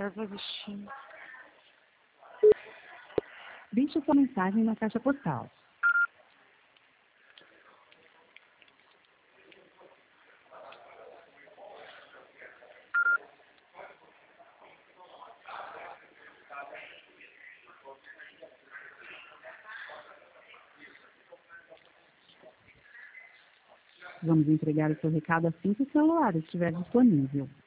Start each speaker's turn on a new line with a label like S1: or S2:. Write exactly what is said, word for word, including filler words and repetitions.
S1: erva, bichinho.
S2: Deixe sua mensagem na caixa postal. Vamos entregar o seu recado assim que o celular estiver disponível.